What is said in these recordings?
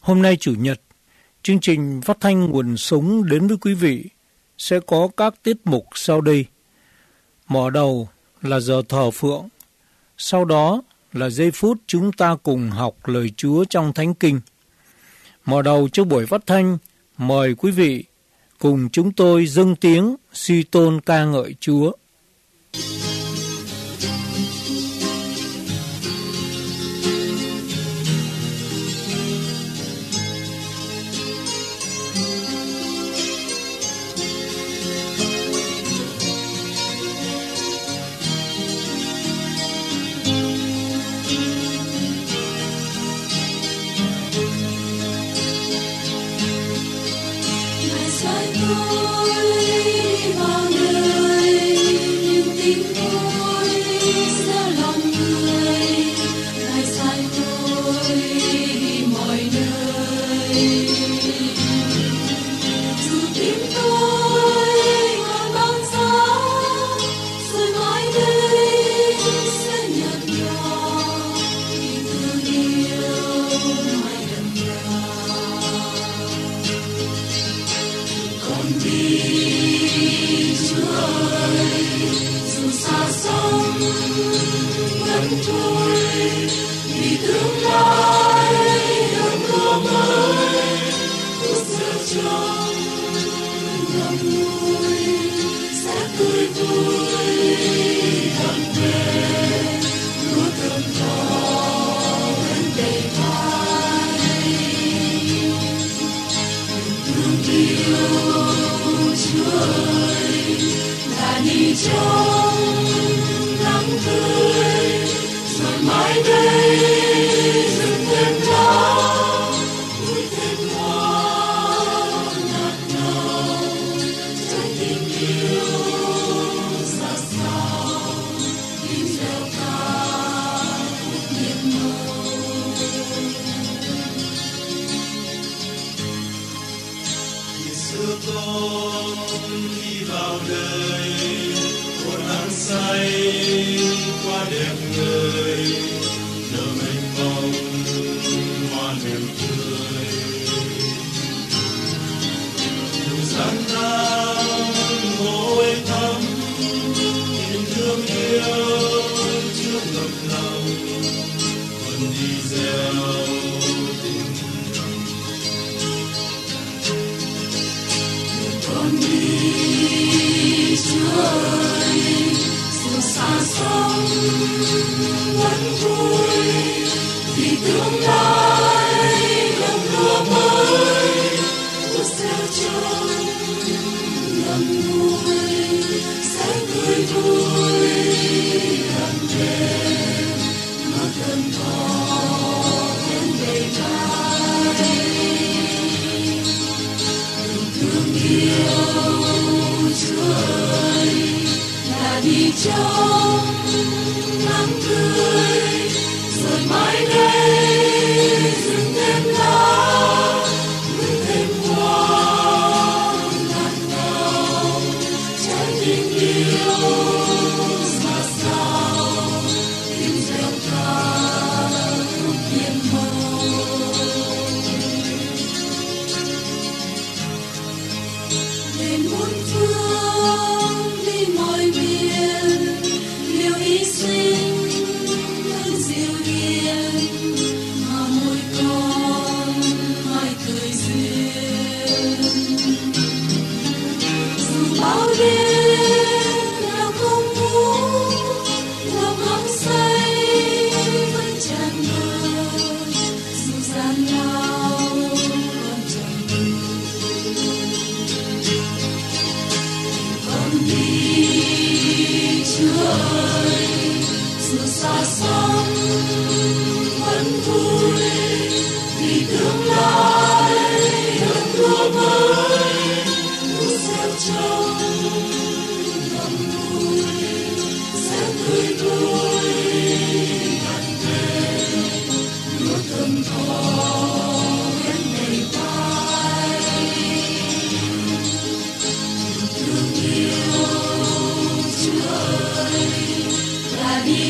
Hôm nay Chủ nhật, chương trình phát thanh nguồn sống đến với quý vị sẽ có các tiết mục sau đây. Mở đầu là giờ thờ phượng, sau đó là giây phút chúng ta cùng học lời Chúa trong Thánh Kinh. Mở đầu cho buổi phát thanh, mời quý vị cùng chúng tôi dâng tiếng suy tôn ca ngợi Chúa.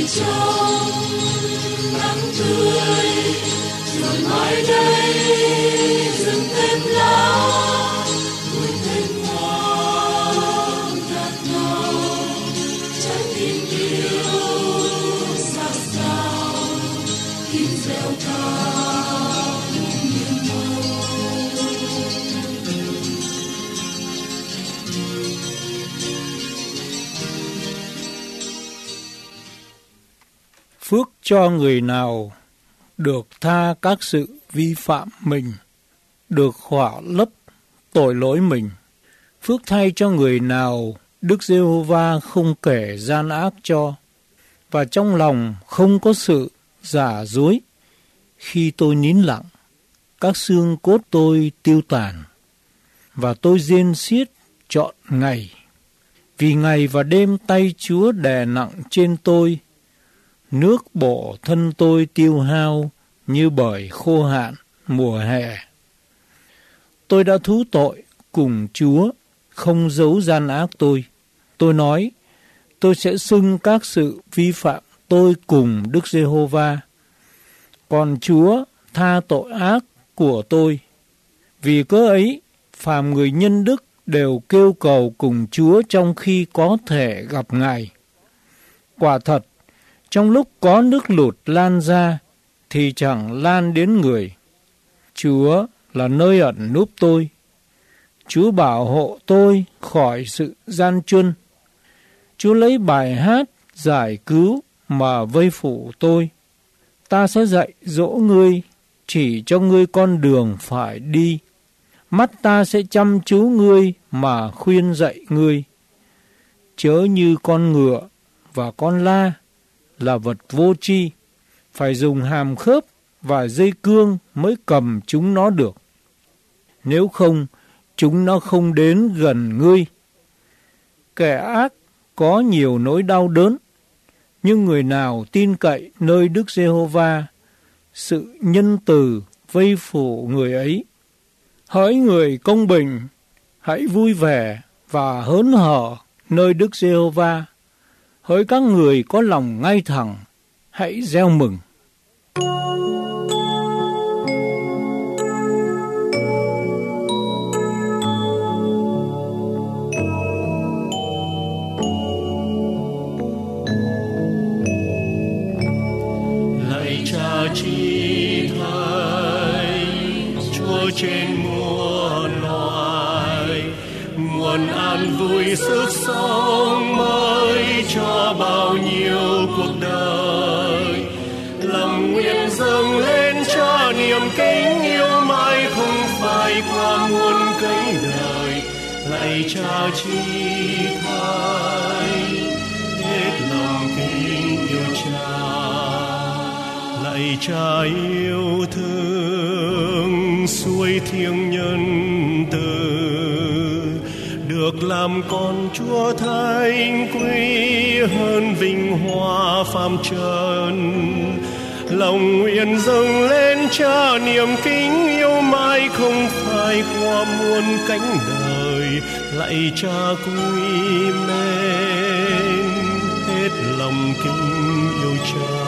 trong nắng tươi rồi mai đây Phước cho người nào được tha các sự vi phạm mình, được khỏa lấp tội lỗi mình. Phước thay cho người nào Đức Giê-hô-va không kể gian ác cho, và trong lòng không có sự giả dối. Khi tôi nín lặng, các xương cốt tôi tiêu tàn, và tôi rên xiết trọn ngày. Vì ngày và đêm tay Chúa đè nặng trên tôi, nước bổ thân tôi tiêu hao như bởi khô hạn mùa hè. Tôi đã thú tội cùng Chúa, không giấu gian ác tôi. Tôi nói, tôi sẽ xưng các sự vi phạm tôi cùng Đức Giê-hô-va. Còn Chúa tha tội ác của tôi. Vì cớ ấy, phàm người nhân đức đều kêu cầu cùng Chúa trong khi có thể gặp Ngài. Quả thật, trong lúc có nước lụt lan ra, thì chẳng lan đến người. Chúa là nơi ẩn núp tôi. Chúa bảo hộ tôi khỏi sự gian truân. Chúa lấy bài hát giải cứu mà vây phủ tôi. Ta sẽ dạy dỗ ngươi, chỉ cho ngươi con đường phải đi. Mắt ta sẽ chăm chú ngươi mà khuyên dạy ngươi. Chớ như con ngựa và con la là vật vô tri, phải dùng hàm khớp và dây cương mới cầm chúng nó được. Nếu không, chúng nó không đến gần ngươi. Kẻ ác có nhiều nỗi đau đớn, nhưng người nào tin cậy nơi Đức Giê-hô-va, sự nhân từ vây phủ người ấy. Hỡi người công bình, hãy vui vẻ và hớn hở nơi Đức Giê-hô-va. Hỡi các người có lòng ngay thẳng, hãy reo mừng. Lạy Cha chi thánh, Chúa trên muôn loài, nguồn an vui sức sống mới cho bao nhiêu cuộc đời. Lòng nguyện dâng lên cho niềm kính yêu mãi không phai qua muôn cánh đời. Lạy Cha chi thánh, hết lòng kính yêu Cha. Lạy Cha yêu thương, suối thiêng nhân từ, được làm con Chúa thánh quý hơn vinh hoa phàm trần. Lòng nguyện dâng lên Cha niềm kính yêu mãi không phai qua muôn cánh đời. Lạy Cha quý mến, hết lòng kính yêu Cha.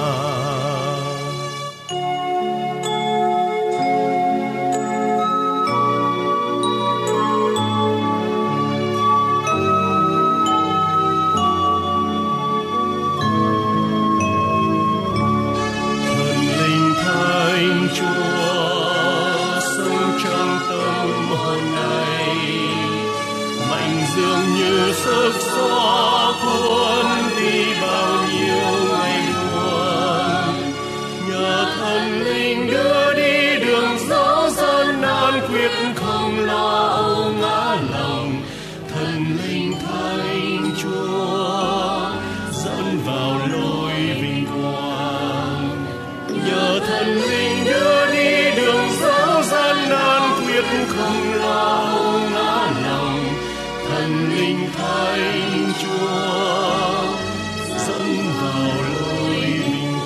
Sức gió cuốn đi bao nhiêu ngày buồn, nhờ thần linh đưa đi đường dẫu gian nan, quyết không lo âu ngã lòng. Thần linh thánh Chúa dẫn vào lối vinh quang, nhờ thần linh đưa đi đường dẫu gian nan, quyết không lo âu ngã lòng. Thần linh thánh Chúa dẫn vào lối vinh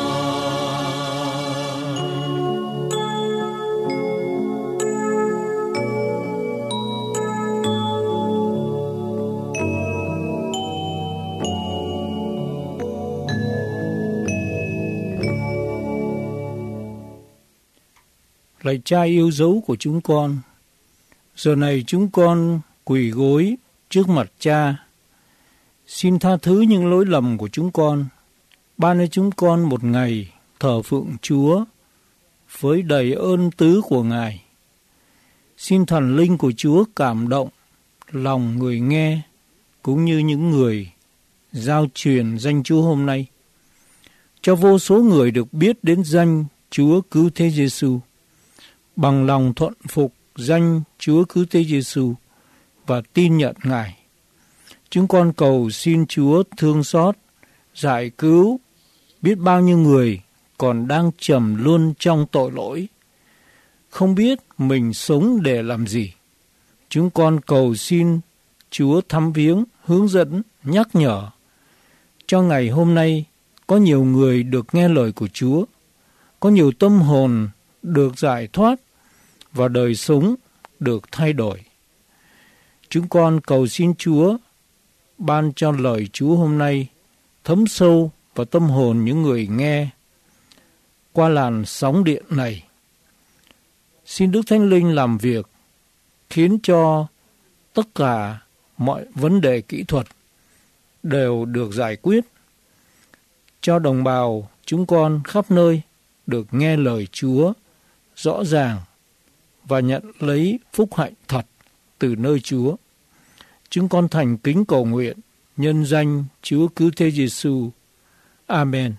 Lạy Cha yêu dấu của chúng con, giờ này chúng con quỳ gối trước mặt Cha, xin tha thứ những lỗi lầm của chúng con, ban cho chúng con một ngày thờ phượng Chúa với đầy ơn tứ của Ngài. Xin thần linh của Chúa cảm động lòng người nghe cũng như những người giao truyền danh Chúa hôm nay. cho vô số người được biết đến danh Chúa Cứu Thế Giêsu, bằng lòng thuận phục danh Chúa Cứu Thế Giêsu và tin nhận Ngài. Chúng con cầu xin Chúa thương xót, giải cứu biết bao nhiêu người còn đang trầm luân trong tội lỗi, không biết mình sống để làm gì. Chúng con cầu xin Chúa thăm viếng, hướng dẫn, nhắc nhở cho ngày hôm nay có nhiều người được nghe lời của Chúa, có nhiều tâm hồn được giải thoát và đời sống được thay đổi. Chúng con cầu xin Chúa ban cho lời Chúa hôm nay thấm sâu vào tâm hồn những người nghe qua làn sóng điện này. Xin Đức Thánh Linh làm việc khiến cho tất cả mọi vấn đề kỹ thuật đều được giải quyết, cho đồng bào chúng con khắp nơi được nghe lời Chúa rõ ràng và nhận lấy phúc hạnh thật từ nơi Chúa. Chúng con thành kính cầu nguyện nhân danh Chúa Cứu Thế Giêsu. Amen.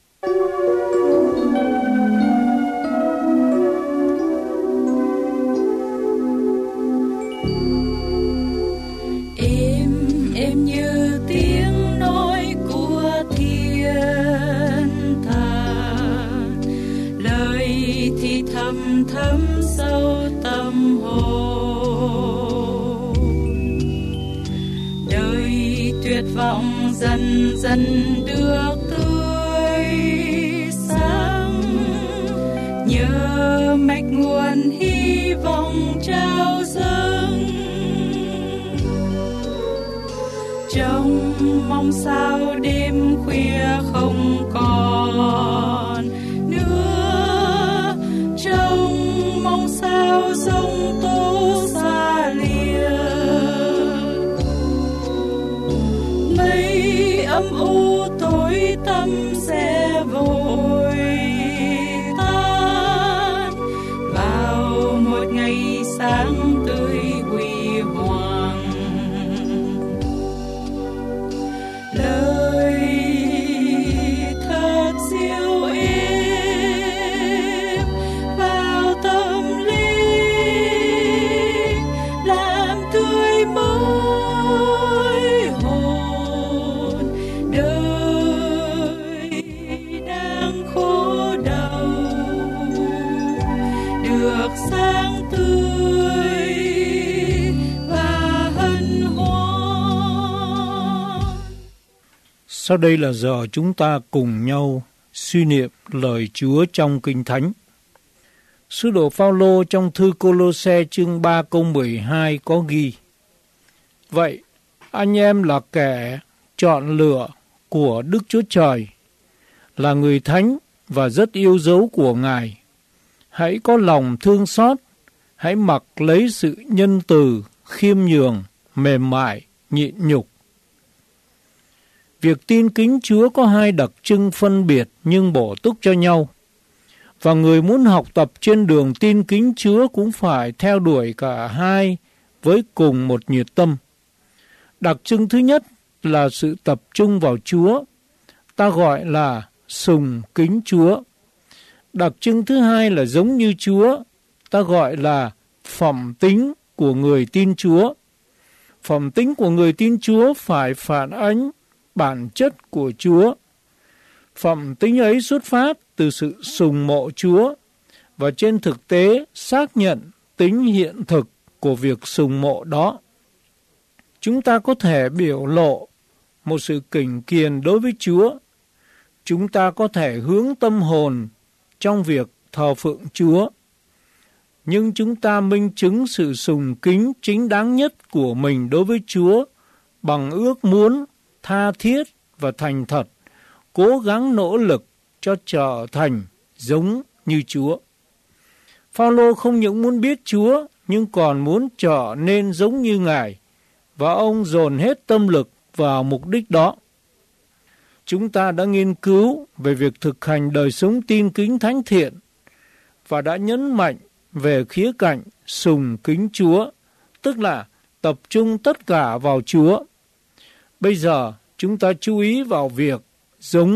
Êm như tiếng nói của thiên thần, lời thì thầm thấm sâu tâm hồn. Đời tuyệt vọng dần dần được tươi sáng, nhớ mạch nguồn hy vọng trao dâng. Trong mong sao đêm khuya không còn nữa, trong mong sao giông tố xa lìa, mây âm u tối tăm sẽ vội tan vào một ngày sáng tươi huy hoàng. Lời thật dịu êm vào tâm linh, làm tươi mới hồn đời đang khổ đau, được sáng tươi và hân hoan. Sau đây là giờ chúng ta cùng nhau suy niệm lời Chúa trong Kinh Thánh. Sứ đồ Phao-lô trong thư Cô-lô-se chương 3 câu 12 có ghi: Vậy, anh em là kẻ chọn lựa của Đức Chúa Trời, là người thánh và rất yêu dấu của Ngài. Hãy có lòng thương xót, hãy mặc lấy sự nhân từ, khiêm nhường, mềm mại, nhịn nhục. Việc tin kính Chúa có hai đặc trưng phân biệt nhưng bổ túc cho nhau. Và người muốn học tập trên đường tin kính Chúa cũng phải theo đuổi cả hai với cùng một nhiệt tâm. Đặc trưng thứ nhất là sự tập trung vào Chúa, ta gọi là sùng kính Chúa. Đặc trưng thứ hai là giống như Chúa, ta gọi là phẩm tính của người tin Chúa. Phẩm tính của người tin Chúa phải phản ánh bản chất của Chúa. Phẩm tính ấy xuất phát từ sự sùng mộ Chúa và trên thực tế xác nhận tính hiện thực của việc sùng mộ đó. Chúng ta có thể biểu lộ một sự kính kiền đối với Chúa. Chúng ta có thể hướng tâm hồn trong việc thờ phượng Chúa. Nhưng chúng ta minh chứng sự sùng kính chính đáng nhất của mình đối với Chúa bằng ước muốn tha thiết và thành thật, cố gắng nỗ lực cho trở thành giống như Chúa. Phao-lô không những muốn biết Chúa, nhưng còn muốn trở nên giống như Ngài, và ông dồn hết tâm lực vào mục đích đó. Chúng ta đã nghiên cứu về việc thực hành đời sống tin kính thánh thiện, và đã nhấn mạnh về khía cạnh sùng kính Chúa, tức là tập trung tất cả vào Chúa. Bây giờ, chúng ta chú ý vào việc giống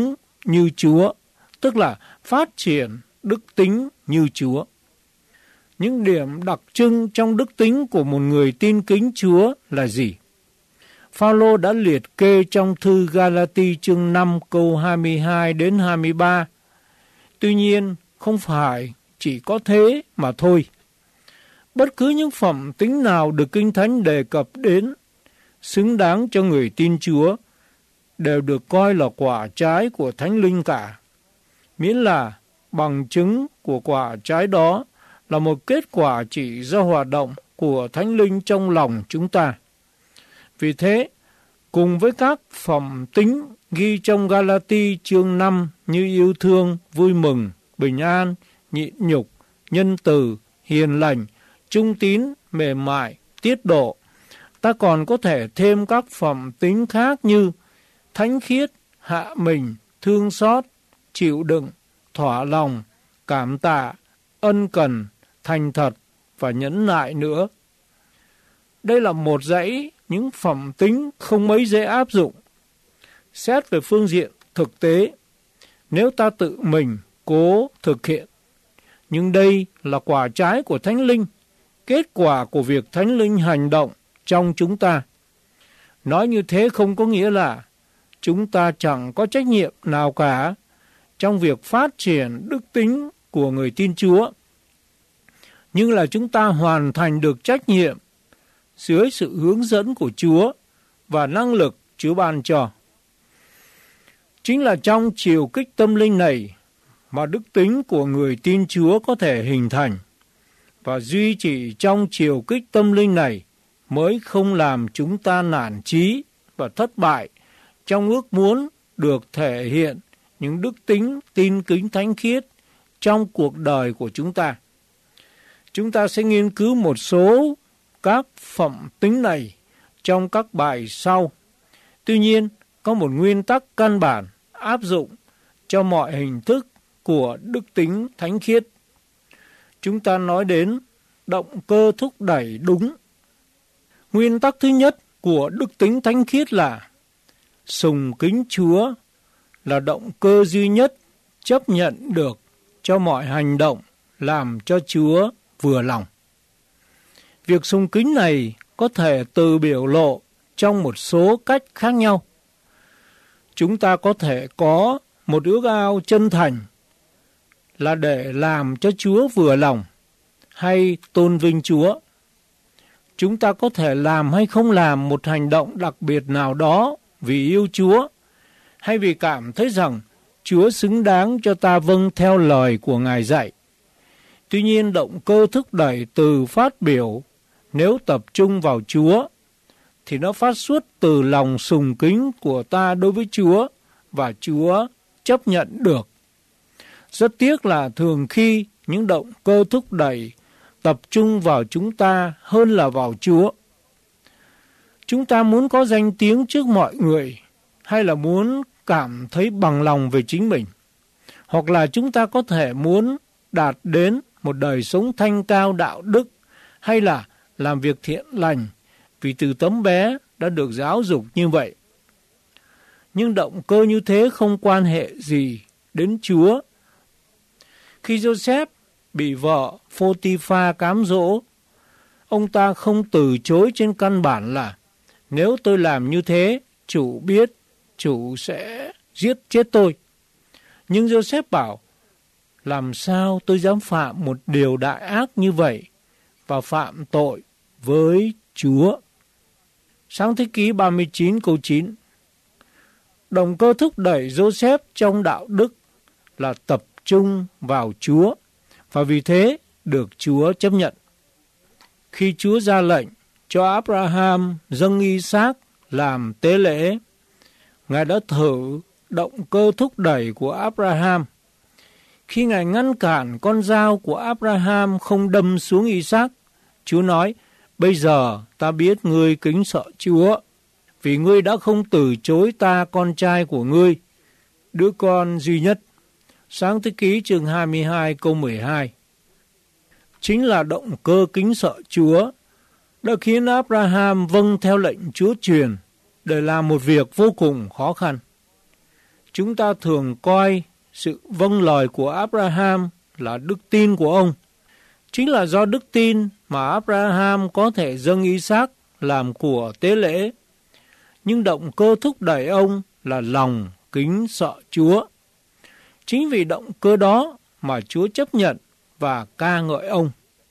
như Chúa, tức là phát triển đức tính như Chúa. Những điểm đặc trưng trong đức tính của một người tin kính Chúa là gì? Phao-lô đã liệt kê trong thư Ga-la-ti chương 5 câu 22 đến 23. Tuy nhiên, không phải chỉ có thế mà thôi. Bất cứ những phẩm tính nào được Kinh Thánh đề cập đến xứng đáng cho người tin Chúa đều được coi là quả trái của Thánh Linh cả, miễn là bằng chứng của quả trái đó là một kết quả chỉ do hoạt động của Thánh Linh trong lòng chúng ta. Vì thế, cùng với các phẩm tính ghi trong Ga-la-ti chương 5 như yêu thương, vui mừng, bình an, nhịn nhục, nhân từ, hiền lành, trung tín, mềm mại, tiết độ, ta còn có thể thêm các phẩm tính khác như thánh khiết, hạ mình, thương xót, chịu đựng, thỏa lòng, cảm tạ, ân cần, thành thật và nhẫn nại nữa. Đây là một dãy những phẩm tính không mấy dễ áp dụng. Xét về phương diện thực tế, nếu ta tự mình cố thực hiện, nhưng đây là quả trái của Thánh Linh, kết quả của việc Thánh Linh hành động trong chúng ta. Nói như thế không có nghĩa là chúng ta chẳng có trách nhiệm nào cả trong việc phát triển đức tính của người tin Chúa, nhưng là chúng ta hoàn thành được trách nhiệm dưới sự hướng dẫn của Chúa và năng lực Chúa ban cho. Chính là trong chiều kích tâm linh này mà đức tính của người tin Chúa có thể hình thành, và duy trì trong chiều kích tâm linh này mới không làm chúng ta nản chí và thất bại trong ước muốn được thể hiện những đức tính tin kính thánh khiết trong cuộc đời của chúng ta. Chúng ta sẽ nghiên cứu một số các phẩm tính này trong các bài sau. Tuy nhiên, có một nguyên tắc căn bản áp dụng cho mọi hình thức của đức tính thánh khiết. Chúng ta nói đến động cơ thúc đẩy đúng. Nguyên tắc thứ nhất của đức tính thánh khiết là sùng kính Chúa là động cơ duy nhất chấp nhận được cho mọi hành động làm cho Chúa vừa lòng. Việc sùng kính này có thể tự biểu lộ trong một số cách khác nhau. Chúng ta có thể có một ước ao chân thành là để làm cho Chúa vừa lòng hay tôn vinh Chúa. Chúng ta có thể làm hay không làm một hành động đặc biệt nào đó vì yêu Chúa, hay vì cảm thấy rằng Chúa xứng đáng cho ta vâng theo lời của Ngài dạy. Tuy nhiên, động cơ thúc đẩy từ phát biểu nếu tập trung vào Chúa thì nó phát xuất từ lòng sùng kính của ta đối với Chúa và Chúa chấp nhận được. Rất tiếc là thường khi những động cơ thúc đẩy tập trung vào chúng ta hơn là vào Chúa. Chúng ta muốn có danh tiếng trước mọi người, hay là muốn cảm thấy bằng lòng về chính mình, hoặc là chúng ta có thể muốn đạt đến một đời sống thanh cao đạo đức, hay là làm việc thiện lành vì từ tấm bé đã được giáo dục như vậy. Nhưng động cơ như thế không quan hệ gì đến Chúa. Khi Joseph bị vợ Phô-ti-pha cám dỗ, ông ta không từ chối trên căn bản là nếu tôi làm như thế, chủ biết, chủ sẽ giết chết tôi. Nhưng Joseph bảo, làm sao tôi dám phạm một điều đại ác như vậy và phạm tội với Chúa. Sáng thế ký 39 câu 9. Động cơ thúc đẩy Joseph trong đạo đức là tập trung vào Chúa, và vì thế được Chúa chấp nhận. Khi Chúa ra lệnh cho Abraham dâng Isaac làm tế lễ, Ngài đã thử động cơ thúc đẩy của Abraham. Khi Ngài ngăn cản con dao của Abraham không đâm xuống Isaac, Chúa nói, bây giờ ta biết ngươi kính sợ Chúa, vì ngươi đã không từ chối ta con trai của ngươi, đứa con duy nhất. Sáng thế ký chương 22 câu 12. Chính là động cơ kính sợ Chúa đã khiến Abraham vâng theo lệnh Chúa truyền để làm một việc vô cùng khó khăn. chúng ta thường coi sự vâng lời của Abraham là đức tin của ông. Chính là do đức tin mà Abraham có thể dâng Isaac làm của tế lễ. Nhưng động cơ thúc đẩy ông là lòng kính sợ Chúa. Chính vì động cơ đó mà Chúa chấp nhận và ca ngợi ông.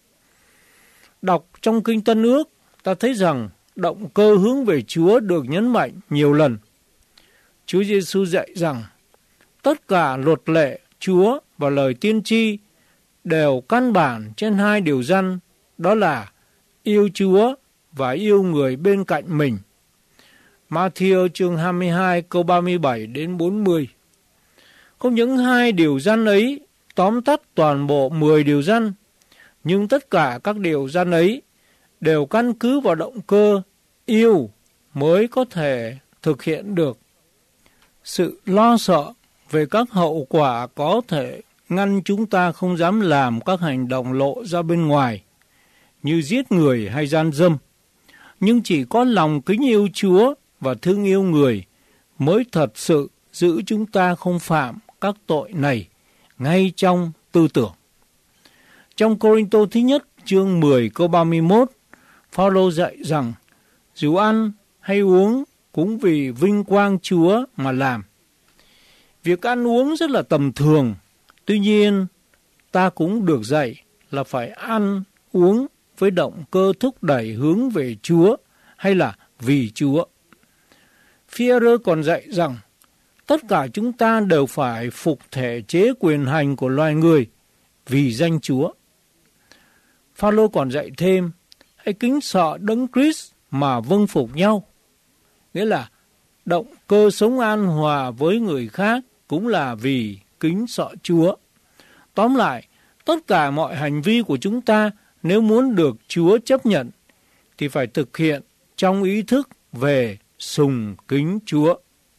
Đọc trong Kinh Tân Ước, ta thấy rằng động cơ hướng về Chúa được nhấn mạnh nhiều lần. Chúa Giêsu dạy rằng tất cả luật lệ Chúa và lời tiên tri đều căn bản trên hai điều răn, đó là yêu Chúa và yêu người bên cạnh mình. Ma-thi-ơ chương 22 câu 37 đến 40. Không những hai điều răn ấy tóm tắt toàn bộ 10 điều răn, nhưng tất cả các điều răn ấy đều căn cứ vào động cơ yêu mới có thể thực hiện được. Sự lo sợ về các hậu quả có thể ngăn chúng ta không dám làm các hành động lộ ra bên ngoài, như giết người hay gian dâm. Nhưng chỉ có lòng kính yêu Chúa và thương yêu người mới thật sự giữ chúng ta không phạm các tội này ngay trong tư tưởng. Trong Cô-rinh-tô thứ nhất chương 10 câu 31, Phao-lô dạy rằng dù ăn hay uống cũng vì vinh quang Chúa mà làm. Việc ăn uống rất là tầm thường, tuy nhiên ta cũng được dạy là phải ăn uống với động cơ thúc đẩy hướng về Chúa hay là vì Chúa. Phi-e-rơ còn dạy rằng tất cả chúng ta đều phải phục thể chế quyền hành của loài người vì danh Chúa. Phao-lô còn dạy thêm, hãy kính sợ Đấng Christ mà vâng phục nhau. Nghĩa là động cơ sống an hòa với người khác cũng là vì kính sợ Chúa. Tóm lại, tất cả mọi hành vi của chúng ta nếu muốn được Chúa chấp nhận thì phải thực hiện trong ý thức về sùng kính Chúa.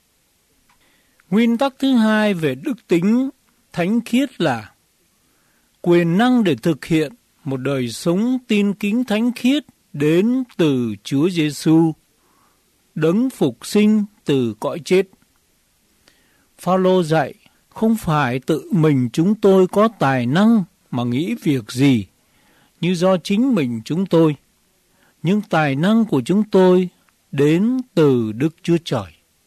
Nguyên tắc thứ hai về đức tính thánh khiết là quyền năng để thực hiện một đời sống tin kính thánh khiết đến từ Chúa Giêsu, Đấng phục sinh từ cõi chết. Phao-lô dạy không phải tự mình chúng tôi có tài năng mà nghĩ việc gì như do chính mình chúng tôi, nhưng tài năng của chúng tôi đến từ Đức Chúa Trời.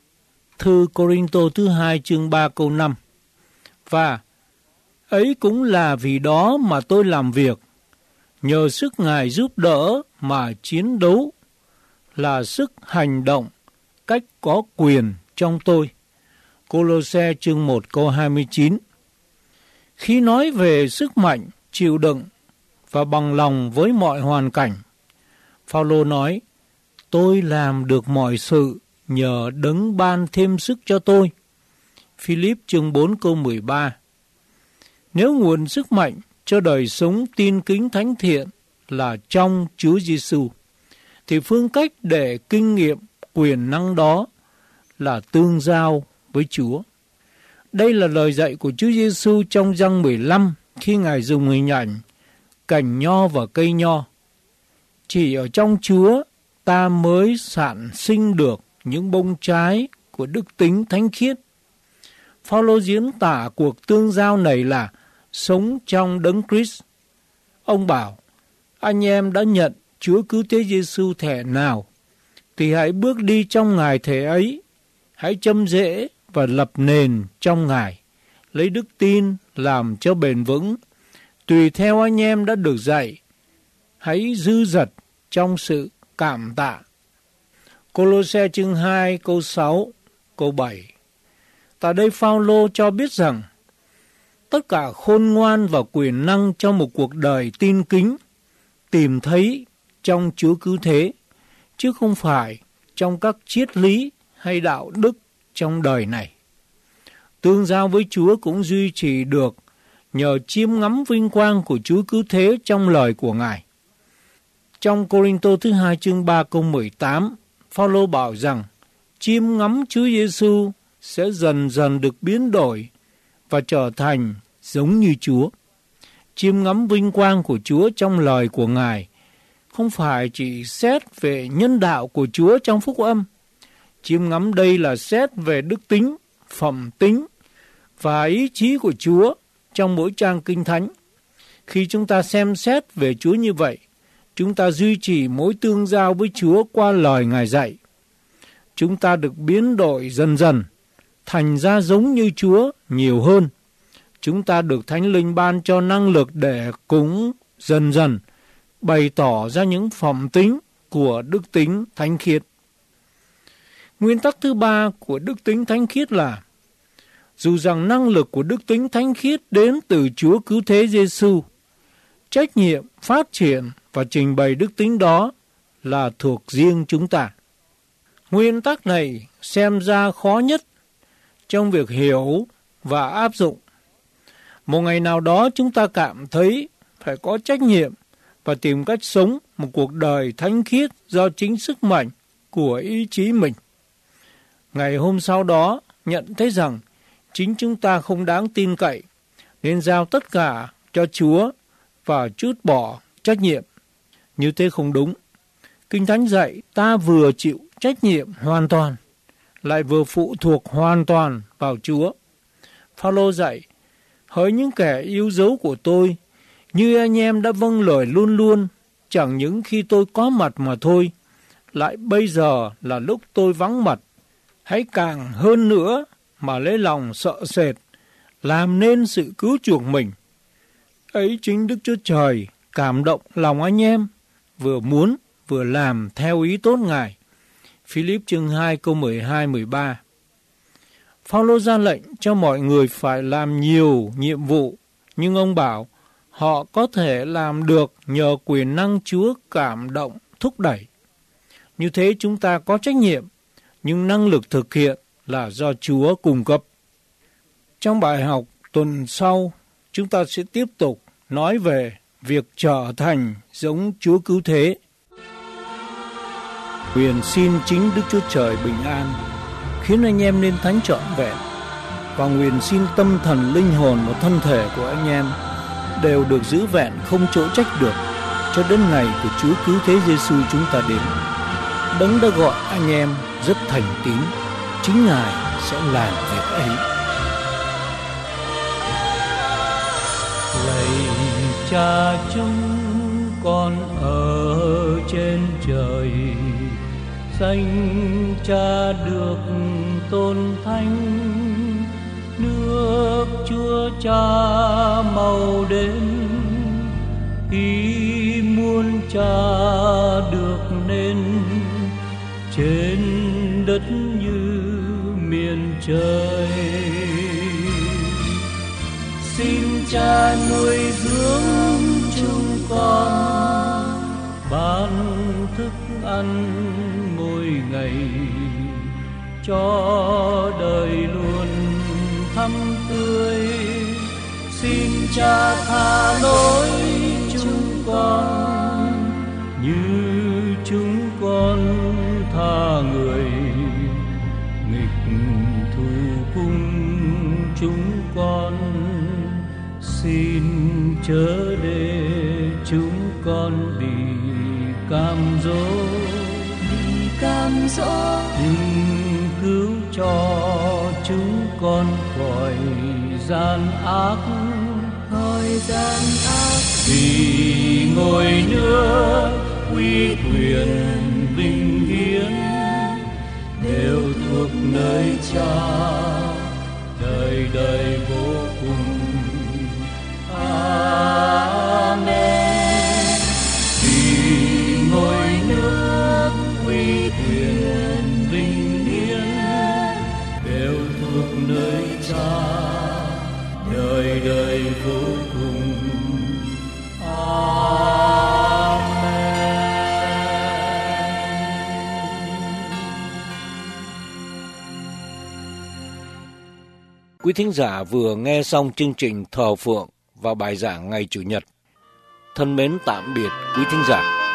Thư Cô-rinh-tô thứ 2 chương 3 câu 5. Và ấy cũng là vì đó mà tôi làm việc, nhờ sức Ngài giúp đỡ mà chiến đấu, là sức hành động cách có quyền trong tôi. Cô-lô-se chương 1 câu 29. Khi nói về sức mạnh, chịu đựng và bằng lòng với mọi hoàn cảnh, Phao-lô nói, tôi làm được mọi sự nhờ Đấng ban thêm sức cho tôi. Phi-líp chương 4 câu 13. Nếu nguồn sức mạnh cho đời sống tin kính thánh thiện là trong Chúa Giêsu, thì phương cách để kinh nghiệm quyền năng đó là tương giao với Chúa. Đây là lời dạy của Chúa Giêsu trong Giăng 15 khi Ngài dùng hình ảnh cành nho và cây nho. Chỉ ở trong Chúa ta mới sản sinh được những bông trái của đức tính thánh khiết. Phao-lô diễn tả cuộc tương giao này là sống trong Đấng Christ. Ông bảo, anh em đã nhận Chúa Cứu Thế Giêsu thể nào, thì hãy bước đi trong Ngài thể ấy, hãy châm rễ và lập nền trong Ngài, lấy đức tin làm cho bền vững, tùy theo anh em đã được dạy, hãy dư dật trong sự cảm tạ. Cô-lô-se chương 2 câu 6, câu 7. Tại đây Phao-lô cho biết rằng tất cả khôn ngoan và quyền năng trong một cuộc đời tin kính tìm thấy trong Chúa Cứu Thế, chứ không phải trong các triết lý hay đạo đức trong đời này. Tương giao với Chúa cũng duy trì được nhờ chiêm ngắm vinh quang của Chúa Cứu Thế trong lời của Ngài. Trong Cô-rinh-tô thứ 2 chương 3 câu 18, Phao-lô bảo rằng chiêm ngắm Chúa Giêsu sẽ dần dần được biến đổi và trở thành giống như Chúa. Chiêm ngắm vinh quang của Chúa trong lời của Ngài không phải chỉ xét về nhân đạo của Chúa trong phúc âm. Chiêm ngắm đây là xét về đức tính phẩm tính và ý chí của Chúa trong mỗi trang Kinh Thánh. Khi chúng ta xem xét về Chúa như vậy, chúng ta duy trì mối tương giao với Chúa qua lời Ngài dạy. Chúng ta được biến đổi dần dần, thành ra giống như Chúa nhiều hơn. Chúng ta được Thánh Linh ban cho năng lực để cũng dần dần bày tỏ ra những phẩm tính của đức tính thánh khiết. Nguyên tắc thứ ba của đức tính thánh khiết là dù rằng năng lực của đức tính thánh khiết đến từ Chúa Cứu Thế Giêsu, trách nhiệm phát triển và trình bày đức tính đó là thuộc riêng chúng ta. Nguyên tắc này xem ra khó nhất trong việc hiểu và áp dụng. Một ngày nào đó chúng ta cảm thấy phải có trách nhiệm và tìm cách sống một cuộc đời thánh khiết do chính sức mạnh của ý chí mình. Ngày hôm sau đó nhận thấy rằng chính chúng ta không đáng tin cậy, nên giao tất cả cho Chúa và trút bỏ trách nhiệm. Như thế không đúng. Kinh Thánh dạy ta vừa chịu trách nhiệm hoàn toàn, lại vừa phụ thuộc hoàn toàn vào Chúa. Phao-lô dạy, hỡi những kẻ yêu dấu của tôi, như anh em đã vâng lời luôn luôn, chẳng những khi tôi có mặt mà thôi, lại bây giờ là lúc tôi vắng mặt. Hãy càng hơn nữa mà lấy lòng sợ sệt, làm nên sự cứu chuộc mình. Ấy chính Đức Chúa Trời cảm động lòng anh em, vừa muốn vừa làm theo ý tốt Ngài. Philip chương 2 câu 12-13. Phao-lô ra lệnh cho mọi người phải làm nhiều nhiệm vụ, nhưng ông bảo họ có thể làm được nhờ quyền năng Chúa cảm động thúc đẩy. Như thế chúng ta có trách nhiệm, nhưng năng lực thực hiện là do Chúa cung cấp. Trong bài học tuần sau, chúng ta sẽ tiếp tục nói về việc trở thành giống Chúa Cứu Thế. Nguyện xin chính Đức Chúa Trời bình an, khiến anh em nên thánh trọn vẹn, và nguyện xin tâm thần, linh hồn và thân thể của anh em đều được giữ vẹn không chỗ trách được, cho đến ngày của Chúa Cứu Thế Giêsu chúng ta đến. Đấng đã gọi anh em rất thành tín, chính Ngài sẽ làm việc ấy. Lạy Cha chúng con ở trên trời, danh Cha được tôn thánh, nước Chúa Cha mau đến, ý muốn Cha được nên trên đất như miền trời. Xin Cha nuôi dưỡng chúng con, ban thức ăn mỗi ngày, cho đời luôn thắm tươi. Xin Cha tha lỗi chúng con như chúng con tha người nghịch thù cùng chúng con. Xin chớ để chúng con bị cám dỗ, nhưng cứu cho chúng con khỏi gian ác. Vì ngôi nước uy quyền vinh hiển đều thuộc nơi Cha, đời đời vô cùng. Amen. Vì ngôi nước uy quyền vinh hiển đều thuộc nơi Cha, đời đời vô cùng. Quý thính giả vừa nghe xong chương trình thờ phượng và bài giảng ngày Chủ nhật. Thân mến tạm biệt quý thính giả.